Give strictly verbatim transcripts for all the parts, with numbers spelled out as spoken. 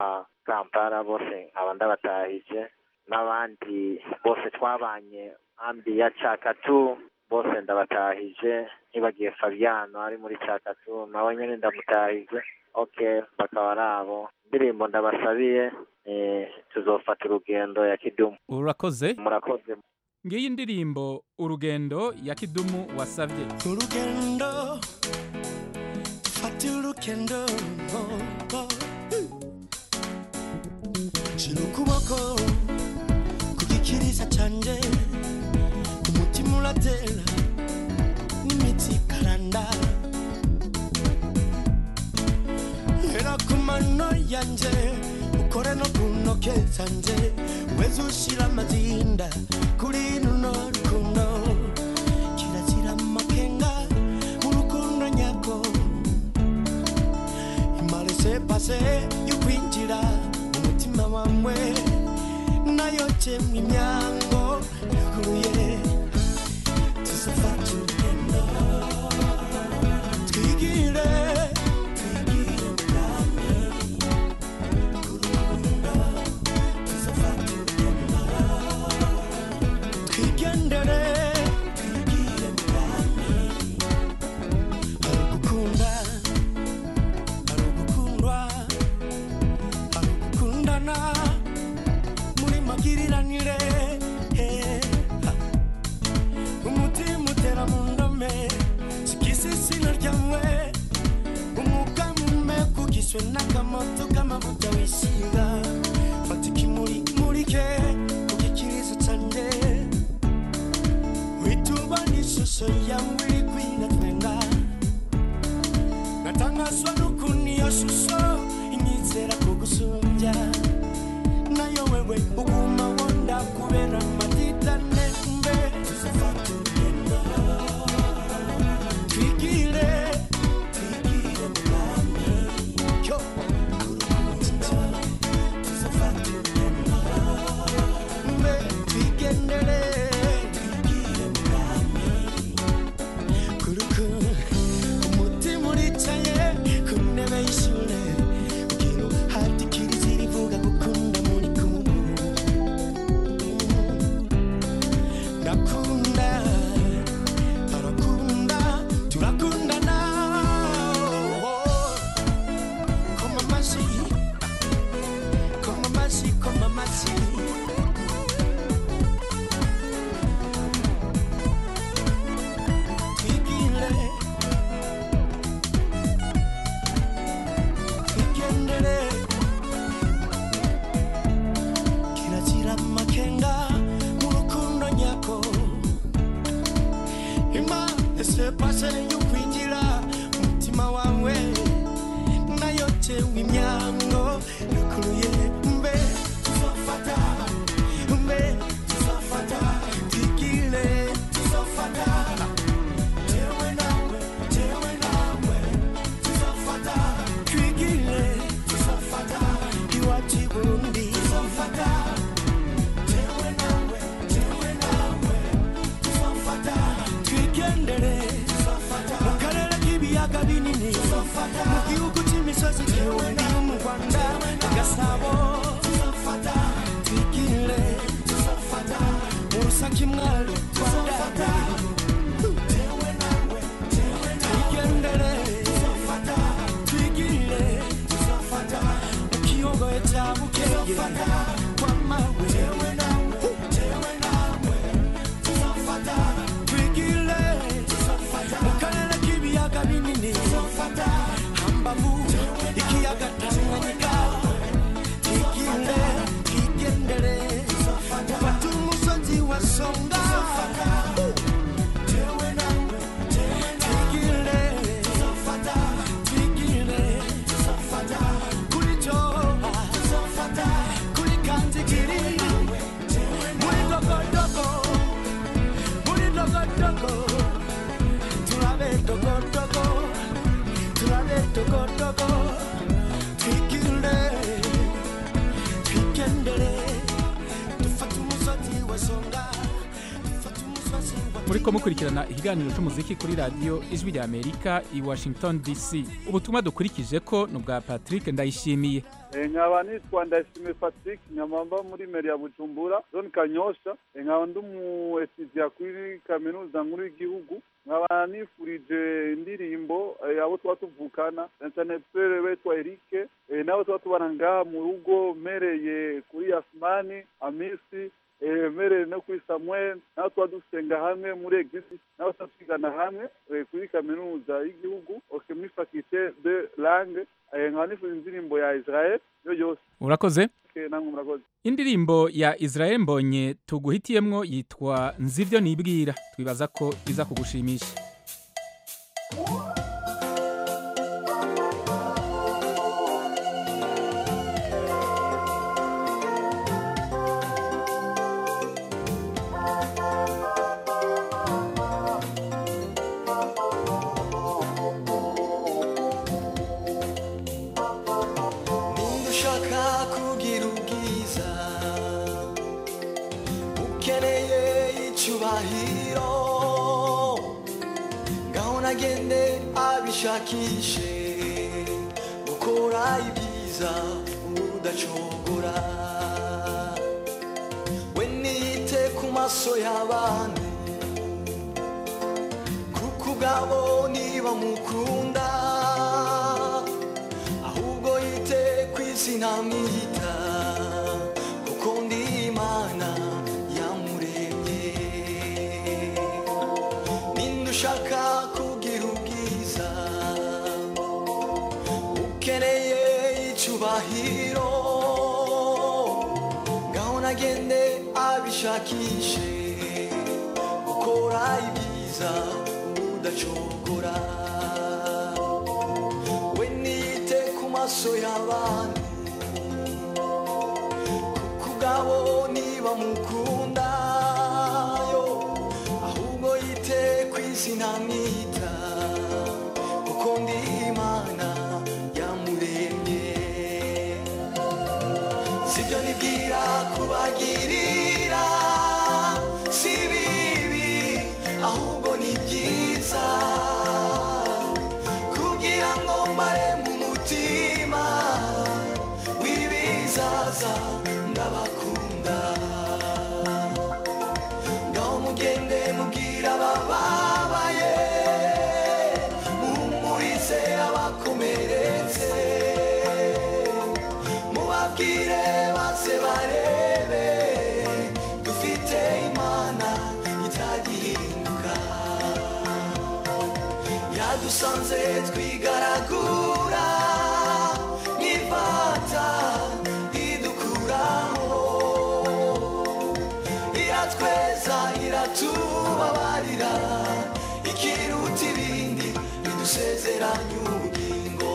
Kampala bose nkaba ndabatahije n'abandi bose twabanye ambi ya Cakatu bose ndabatahije nibagiye Fabiano ari muri Cakatu nawe nyene ndamutahije. Okay, bakaba arabo ndirimbo ndabasabiye eh tuzofata urugendo ya Kidumu. Urakoze. Murakoze. Ngiyi indirimbo urugendo ya Kidumu wasavye. Urugendo fata urugendo shira ukuboko kugikiriza canje umutima uratera n'imitsi karanda hera ku mano yanje ukore no ku ntoke zanje weze ushira amazinda kuri runo rukundo kirazira amakenga urukundo nyako imare se pase yukwinjira umutima wamwe nayo temwe imyango yukuruye tuzafata urugendo twigire Nakamoto kama buta wisiga fatiki muri muri ke kugikiriza canje wituba nishusho yangu ikwina twenga natangaswa nukuni yoshusho inyizera kugusumbya nayo wewe uguma wonda kubera matita nembe tuzafata urugendo twigire Kulika muriko mukurikirana ikiganiro cy'umuziki kuri radio Ijwi rya Amerika i Washington D C. Ubutumwa dukurikije ko nubwa Patrick Ndayishimiye. Nkaba nitwa Ndayishimiye Patrick nyamamba muri meri ya Bujumbura zone Kanyosha. Nkaba ndumu etudia kuri kaminuza nkuru y'igihugu. Nkaba nifurije indirimbo abo twatuvukana cyane pere wetwa Eric nabo twatubana ngaha mu rugo mereye kuri Asmani Amisi mere no kuri Samuel nabo twadusenga hamwe muri Eglise nabo twigana hamwe kuri kaminuza y'igihugu okemi faculté de langue nkaba nifurije indirimbo ya Israel yo yose. Urakoze. Namwe murakoze. Indirimbo ya Israel Mbonye tuguhitiyemwo yitwa Nzivyo nibwira, twibaza ko iza kugushimisha. Agende abishakishe gukora ibiza udacogora we nite ku maso y'abantu kuko ubwabo niba mukunda ahubwo yite ku izina mwita kuko ndi Imana yamuremye nindushaka bahiro gahona agende abishakishe gukora ibiza udacogora we nite ku maso y'abantu kuko ubwabo niba mukunda yo ahubwo yite ku izina mwita kuko ndi Imana nibwira kubagirira si bibi ahubwo ni byiza kugira ngo mbare mu mutima w'ibizaza ndabakunda ngaho mugende mubwira abababaye muhumurize abakomeretse mubabwire base barebe dufite Imana itagihinduka yadusanze twigaragura nk'ifata idukuraho iratweza iratubabarira ikiruta ibindi bidusezeranya ubugingo.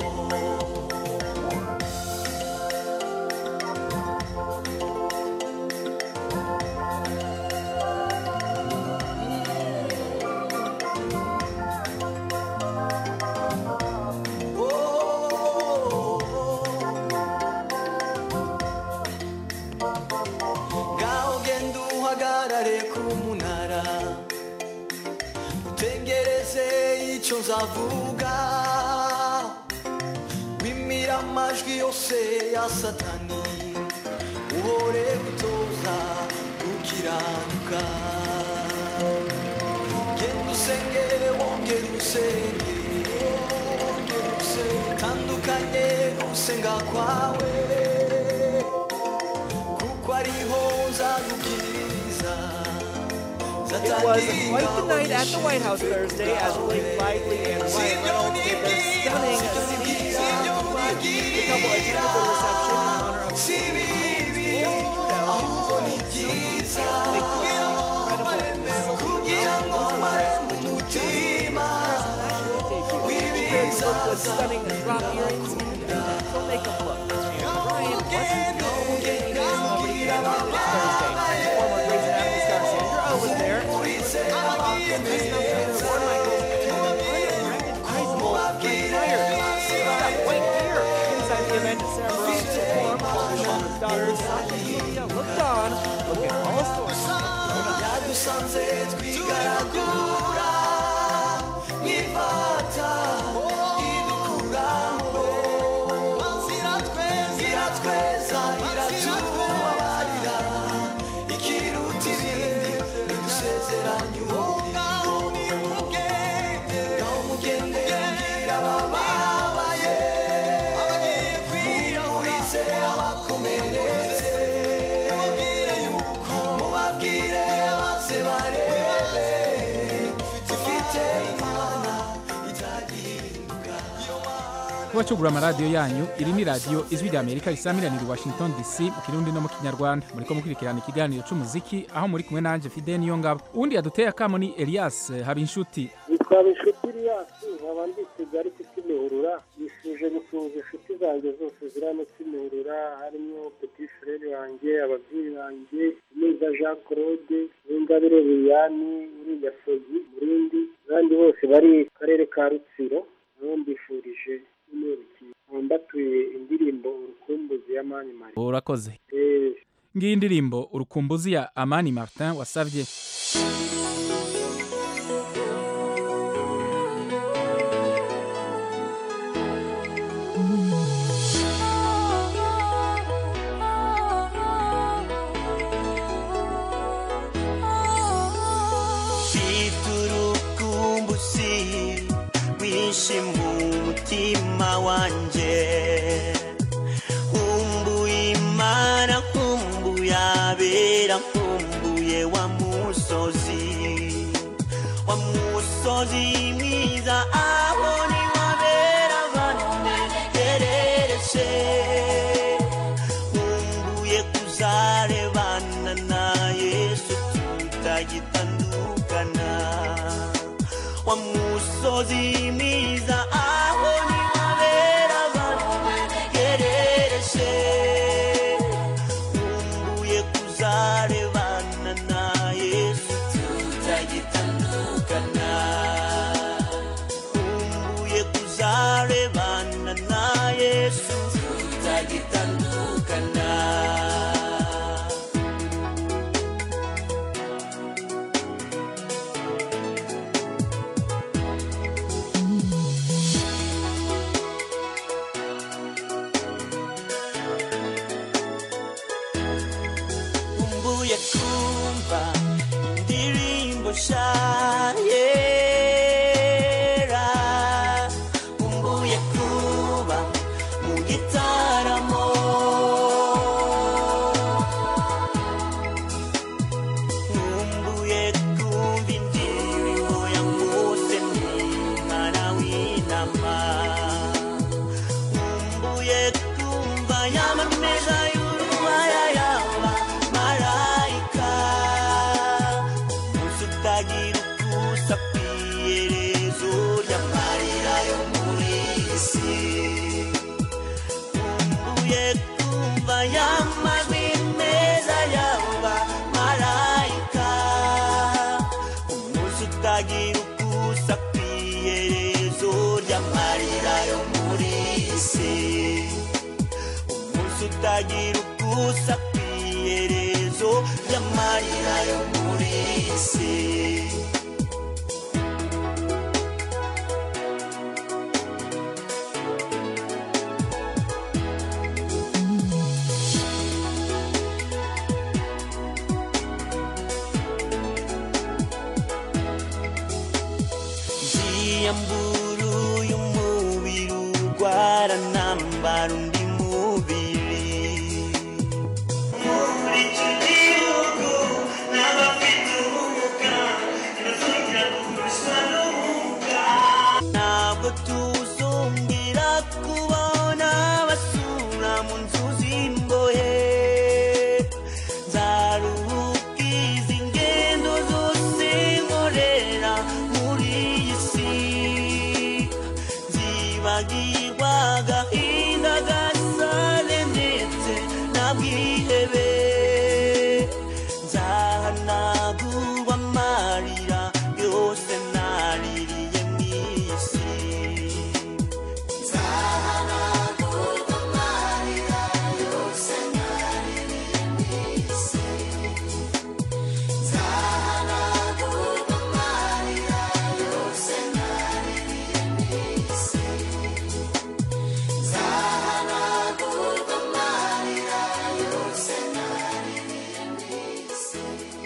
Icyo nzavuga wimira amajwi yose ya Satani uhore gutoza gukiranuka genda usenge wongere usenge wongere usenge tandukanye usenga kwawe kuko ariho uzagukiriza. It was quite the night at the White House Thursday as Blake Lively and Ryan Reynolds gave their stunning city song. The couple attended the reception in honor of the look with stunning drop earrings and natural makeup look. And Ryan wasn't the only celebrity that attended this Thursday. Former Grey's Anatomy star Sandra Oh was there. Event at Sarah Bareilles' perform, Shonda's daughters, Sasha and Julia looked on, looking all sorts. tubabarira ikiruta ibindi nidusezeranye ngaho mugende mbwira abababaye abagiye kwiyahurize abakomeretse mubabwire yuko mubabwire bose barebe dufite imana itagihinduka. kuba cugura amaradiyo yanyu iri ni radiyo ijwi rya amerika risamiranira i washington dc mu kirundi no mu kinyarwanda muriko mukurikirana ikiganiro c'umuziki aho muri kumwe nanje Fidel Niyongabo. uwundi yaduteye akamo ni Elias Habinshuti. nitwa Habinshuti Elias nkaba ndi Kigali ku Kimihurura. nifuje gusuhuza inshuti zanjye zose ziri hano Kimihurura harimo petit frere wanjye ababyeyi banjye Neza Jean Claude Ingabire Liliane uri Gasogi Murindi abandi bose bari mu karere ka Rutsiro nabo mbifurije mbatuye indirimbo urukumbuzi ya Mani Martin. urakoze Eh, ngiyi indirimbo urukumbuzi ya Amani Martin wasavye. Biturukumbuzi wishi mu mutima wanje humbuye Imana humbuye abera humbuye wa musozi wa musozi mwiza aho ni wabera banegerereje humbuye kuzarebana na Yesu tutagitandukana wa musozi mwiza aho ni wabera banegerereje humbuye kuzarebana na Yesu tutagitandukana humbuye kuzarebana na Yesu tutagitandukana. Humbuye kumva indirimbo nshya yera humbuye kuba mu gitaramo humbuye kumva indirimbo ya Mose n'umwana w'intama humbuye kumva y'amameza y'urubaya yaba marayika umunsi utagira ukusa kw'iherezo ry'amarira yo muri iyi si humbuye kumva y'amajwi meza yaba marayika umunsi utagira ukusa kw'iherezo ry'amarira yo muri iyi si umunsi utagira ukusa kw'iherezo ry'amarira yo muri iyi si. Nziyambura uyu mubiri urwara nambara undi mubiri muri iki gihugu n'abafite ubumuga ntibazongera kurusha n'ubumuga ntabwo tuzongera kubona basura mu nzu z'imbohe nzaruhuka izi ngendo zose nkorera muri iyi si nzibagirwa agahinda gasale ndetse n'abwihebe nzahanagurwa amarira yose naririye mu isi nzahanagurwa amarira yose naririye mu isi nzahanagurwa amarira yose naririye mu isi nzahanagurwa amarira yose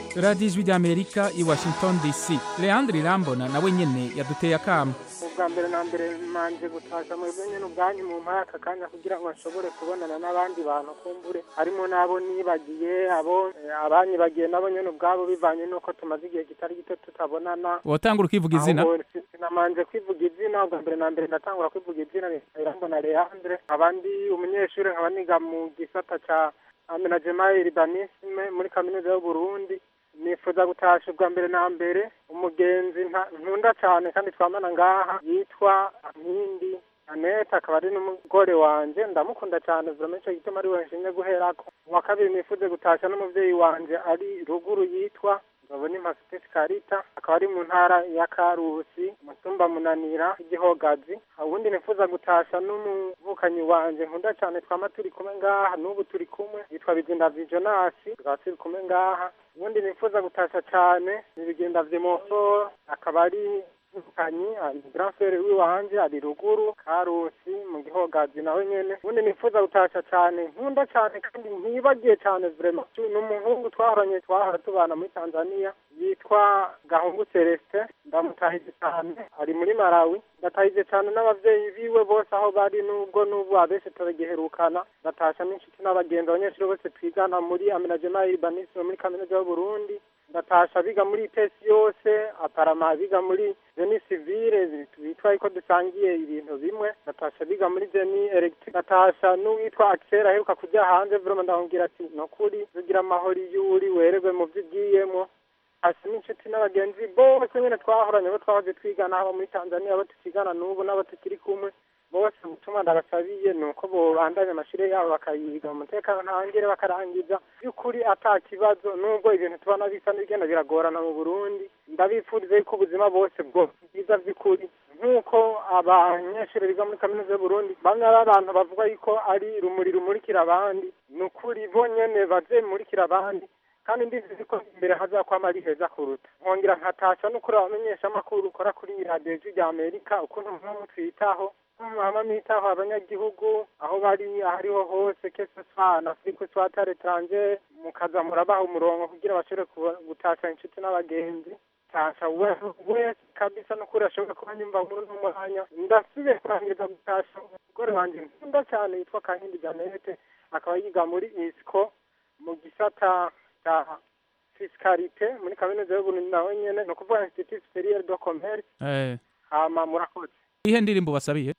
radiyo ijwi ry'amerika i washington dc leandre irambona nawe nyene yaduteye akamo. ubwa mbere na mbere manje gutasha mwebwe nyene ubwanyu mu mpaka kanya kugira ngo nshobore kubonana n'abandi bantu kumbure harimo n'abo nibagiye abo eh, abanyibagiye nabo nyene ubwabo bivanye n'uko tumaze igihe kitari gito tutabonana. wotangura ukivuga izina? namanje kwivuga izina ubwa mbere na mbere ndatangura kwivuga izina irambona Leandre abandi umunyeshuri nkaba niga mu gisata ca amenagement urbanisme muri kaminuza y'u Burundi. Nifuza gutasha ubwa mbere na mbere umugenzi nkunda cyane kandi twamana ngaha yitwa Nkindi Annette akaba ari n'umugore wanje ndamukunda cyane vraiment cyo gituma ari we nshimye guherako. Uwa kabiri nifuze gutasha n'umuvyeyi wanje ari ruguru yitwa Babona Impasitesi Karita akaba ari mu ntara ya Karusi Musumba Munanira igihogazi. Ubundi nifuza gutasha n'umuvukanyi wanje nkunda cyane twama turi kumwe ngaha n'ubu turi kumwe yitwa Bizinda Jonas tukaba turi kumwe ngaha. Ubundi nifuza gutasha cyane Bigenda Vimoso akaba ari umuvukanyi grand frère w'iwanje ari ruguru Karusi mu gihogazi nawe nyene. Ubundi nifuza gutasha cyane nkunda cyane kandi ntibagiye cyane vraiment n'umuhungu twahoranye twahora tubana muri Tanzania yitwa Gahungu Celeste ndamutahije cyane ari muri Malawi. Ndatahije cyane n'abavyeyi biwe bose aho bari nubwo n'ubu abese turagiherukana. Ndatasha n'inshuti n'abagenzi abanyeshuri bose twigana muri amenagement urbanisme muri kaminuza y'u Burundi. Ndatasha biga muri tesi yose aparama biga muri Genie Civile bitwa iko dusangiye ibintu bimwe. Ndatasha biga muri Genie Electric. Ndatasha n'uwitwa Axel aheruka kujya hanze vraiment ndahongira ati no kuri tugira amahoro y'uri wererwe mu vyigiyemo. Asi n'inshuti n'abagenzi bose nyene twahoranye bo twahoze twigana abo muri Tanzania abo tukigana n'ubu n'abo tukiri kumwe bose mutuma ndabasabiye nuko bobandanya amashire yabo bakayiga mu mutekano ntangire bakarangiza by'ukuri ata kibazo nubwo ibintu tubana bisa n'ibigenda biragorana mu Burundi. Ndabipfurize ko ubuzima bose bwo bwiza by'ukuri nk'uko abanyeshuri biga muri kaminuza y'u Burundi bamwe abantu bavuga yuko ari rumuri rumurikira abandi nukuri bo nyene baze murikira abandi kandi ndizi ko imbere hazakwama ari heza kuruta. Nkongera nkatasha n'ukuri abamenyesha amakuru ukora kuri radiyo y'Ijwi Amerika ukuntu mwe twitaho mama mitaho abanyagihugu aho bari ahariho hose kese sana Afrique soit à l'étranger mukaza murabaho umurongo kugira bashobore gutasha inshuti n'abagenzi. Tasha we kabisa n'ukuri ashobora kuba nyumva muri n'umwanya ndasubiye kurangiza gutasha umugore wanje nkunda cyane yitwa Kankindi Janete akaba yiga muri ISCO mu gisata ta fiscalité muri kaminuza y'u Burundi nawe nyene no kuvuga Institut Supérieur de Commerce. Eh. Hama murakoze. Ihe ndirimbo basabiye?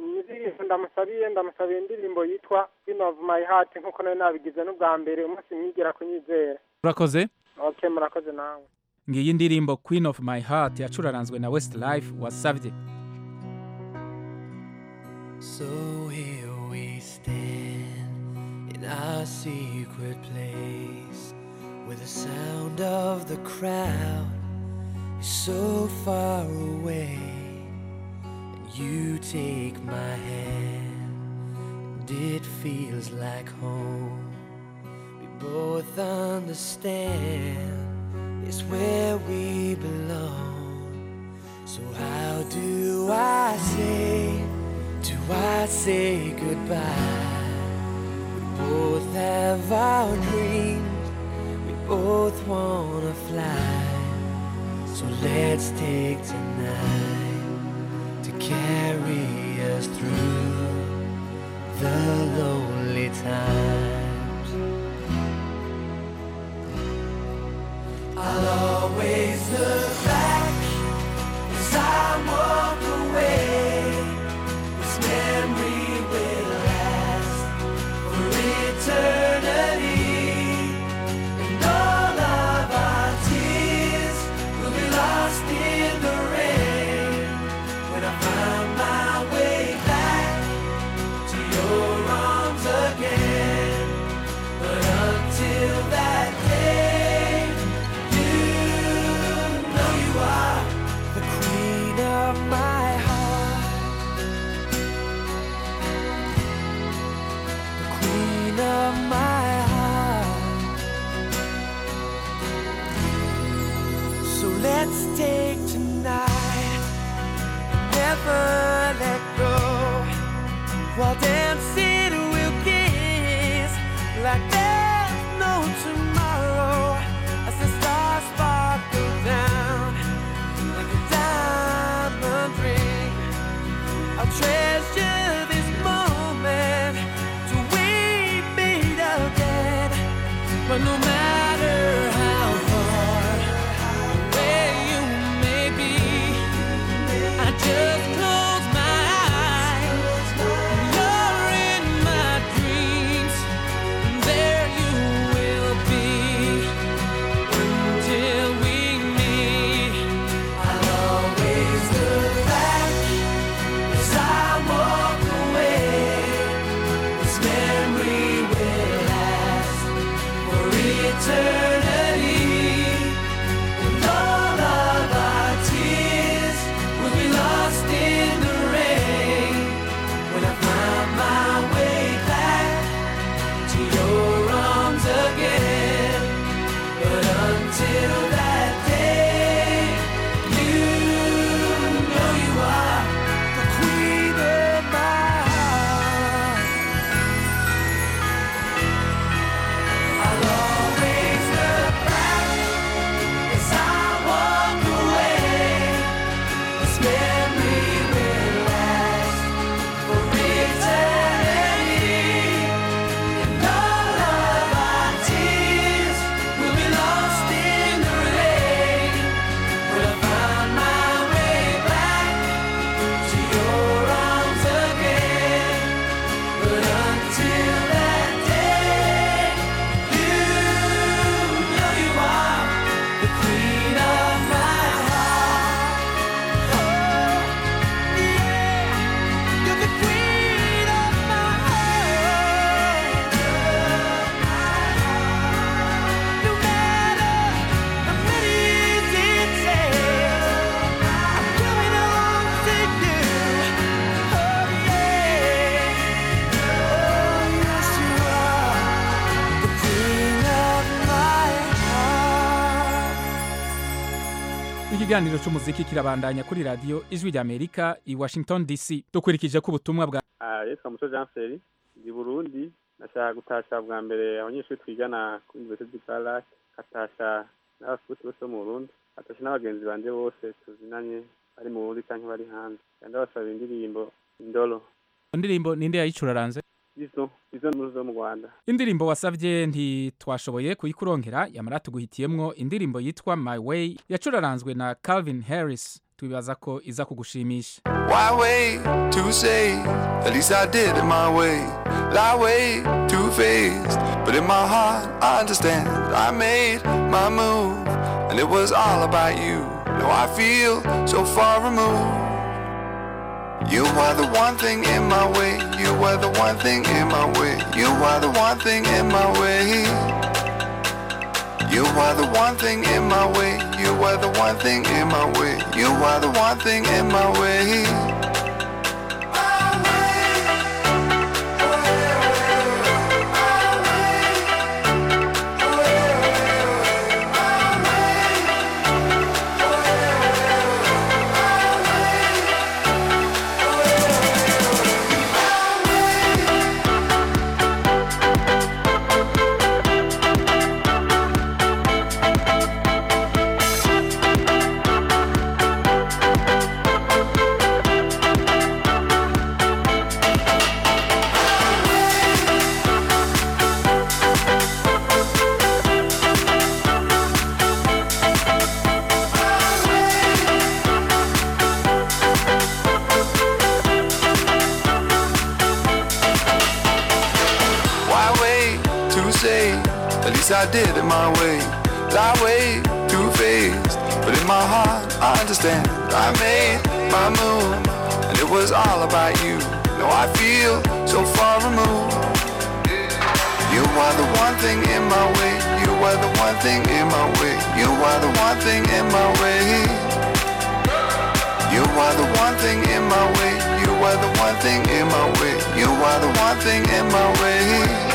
Ndamusabiye ndamusabiye indirimbo yitwa Queen of My Heart nkuko nawe nabigize n'ubwa mbere umunsi mwigera kunyizera. Urakoze? Okay murakoze nawe. Ngiyi indirimbo Queen of My Heart yacuraranzwe na Westlife wasavye. So here we stand in our secret place where the sound of the crowd is so far away, and you take my hand and it feels like home. We both understand it's where we belong. So how do I say, do I say goodbye? We both have our dreams, we both wanna fly. So let's take tonight to carry us through the lonely times. I'll always look back as I walk away. This memory will last for eternity, and all of our tears will be lost in the rain when I find my way back to your arms again. But until that day, you know you are the queen of my heart, the queen of my heart. So let's take tonight, never let go, while dancing we'll kiss like there's no tomorrow, as the stars But no matter how far away you may be, I just close my eyes. You're in my dreams, and there you will be until we meet. I'll always look back as I walk away. This memory will last for eternity, and all of our tears will be lost in the rain when I find my way back to your arms again. But until that day, you know you are the queen of my heart. I'll always look back as I walk away. This memory will last for eternity, and all of our tears will be lost in the rain when I find my way back to your arms again. But until that day, you know you are the queen of my heart. Oh, yeah, you're the queen of my heart. No matter how many it takes, I'm coming home to you. Oh, yeah. Oh, yes, you are the queen of my heart. ikiganiro cy'umuziki kirabandanya kuri radiyo ijwi ry'Amerika i Washington D C. Dukurikije ko ubutumwa bwa yitwa Muco Jean Feri ndi Burundi. Nashaka gutasha bwa mbere abanyeshuri twigana kuri Université du Lac, katasha n'abafuti bose bo mu Burundi, katasha n'abagenzi banje bose tuzinanye bari mu Burundi canke bari hanze. Kandi basaba indirimbo Indolo. indirimbo ninde yayicuraranze? Izo izo muri zo mu Rwanda. Indirimbo wasavye ntitwashoboye kuyikurongera, yamara tuguhitiyemwo indirimbo yitwa My Way yacuraranzwe na Calvin Harris. Tubibaza ko iza kugushimisha. Why wait to say, at least I did it my way. Lie way too faced, but in my heart I understand. I made my move, and it was all about you. Now I feel so far removed. You were the one thing in my way. You were the one thing in my way. You were the one thing in my way. You were the one thing in my way. You were the one thing in my way. You were the one thing in my way. I did it my way. Lie way too faced, but in my heart I understand. I made my move, and it was all about you. Now I feel so far removed. You were the one thing in my way. You were the one thing in my way. You were the one thing in my way. You were the one thing in my way. You were the one thing in my way. You were the one thing in my way.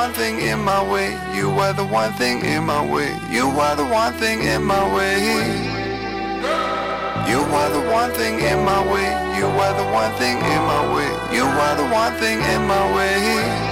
one thing in my way. You were the one thing in my way. You were the one thing in my way. You were the one thing in my way. You were the one thing in my way. You were the one thing in my way.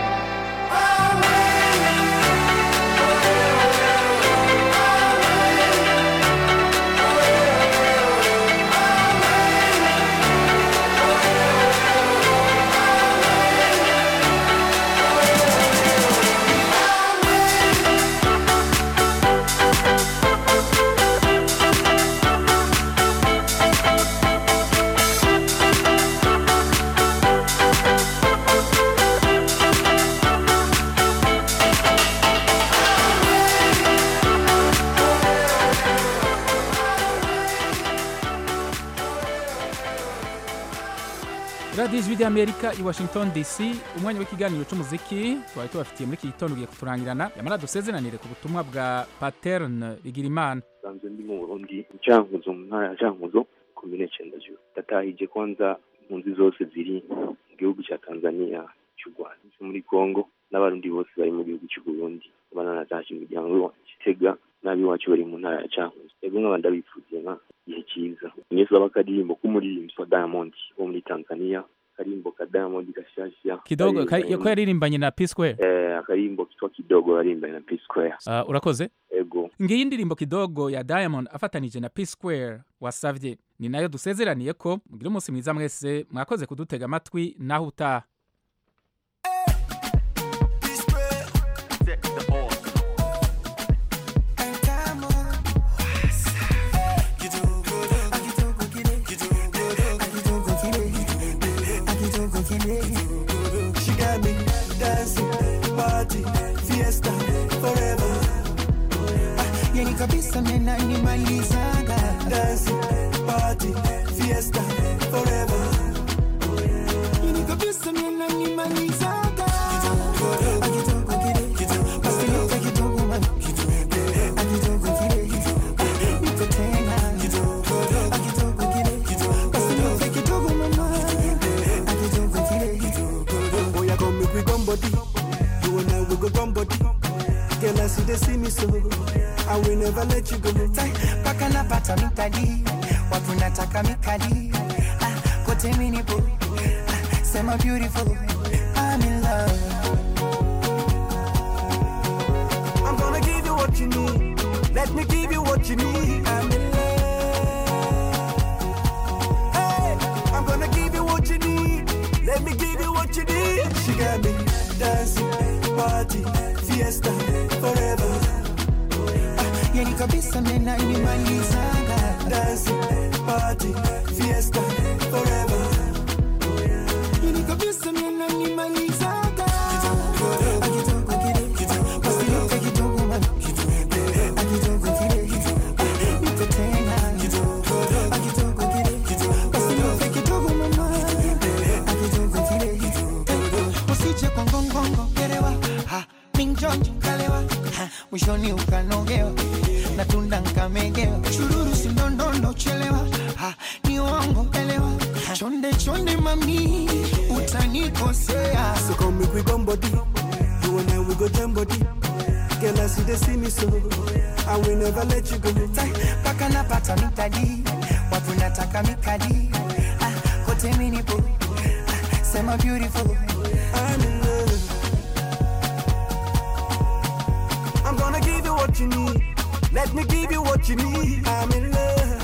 radiyo ijwi ry'amerika i washington dc umwanya w'ikiganiro cy'umuziki twari tubafitiye muri iki gitondo ugiye kuturangirana yamara dusezeranire ku butumwa bwa paterne bigirimana sanzwe ndi mu burundi icyankuzo mu ntara ya cyankuzo komine cendajuru ndatahije kwanza impunzi zose ziri mu gihugu cya tanzania cy'u rwanda cyo muri congo n'abarundi bose bari mu gihugu cy'u burundi abana natashye imiryango Gitega n'abiwacu bari mu ntara ya cyankuzo ego nk'abandi abipfuye nka igihe cyiza nyese abakadirimbo k'umuririmbyi wa Diamond wo muri Tanzania karimbo ka Diamond gashashya kidogo ko yaririmbanye na P Square eh akarimbo kitwa kidogo yaririmbanye na P Square uh, urakoze ego ngiyi ndirimbo kidogo ya Diamond afatanije na P Square wasavye ni nayo dusezeraniye ko mugira umunsi mwiza mwese mwakoze kudutega amatwi naho utaha She got me dancing, party, fiesta, forever. Yani kabisa mena nimalizaga. Dancing, party, fiesta, forever. Yani kabisa mena nimalizaga. Akitoka kile, basi kidogo man. Akitoka kile, niko tena. Akitoka kile, basi kidogo mama. We gun body, you and I we go gun body. Girl, I see they see me so, I will never let you go. Paka na pata mikadi, watu nataka mikadi. Ah, kote mini po, ah, sema beautiful, I'm in love. I'm gonna give you what you need, let me give you what you need. I'm in love. Hey, I'm gonna give you what you need, let me give you what you need. She got me dancing, party, fiesta, forever. Ah, yani kabisa mena nimalizaga. Dancing, party, fiesta, forever. Yani kabisa mena nimalizaga. Akitoka kile, basi yote kidogo man. Akitoka kile, niko tena. Akitoka kile, basi yote kidogo mama. Akitoka kile, usije kwa ngongongo kerewa. Ha, minjonjo kalewa. Ha, mwishoni ukanogewa. Na tunda nkamegewa. Chururu sindondondo chelewa. Ha, ni wango elewa. Chonde chonde mami, utanikosea. So come make we gun body, you and I we go jam body. Girl, I see they see me so, I will never let you go. Paka na pata mikadi, watu nataka mikadi. Ah, kote mini po, ah, sema beautiful, I'm in love. I'm gonna give you what you need, let me give you what you need. I'm in love.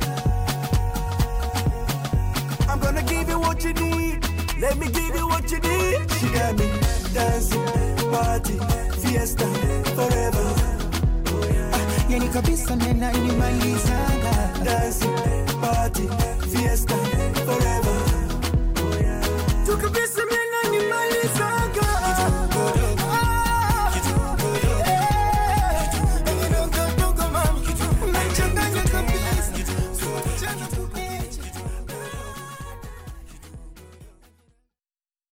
I'm gonna give you what you need, let me give you what you need. She got me dancing, party, fiesta, forever. Ah, yani kabisa mena nimalizaga. Dancing, party, fiesta, forever. Tu kabisa mena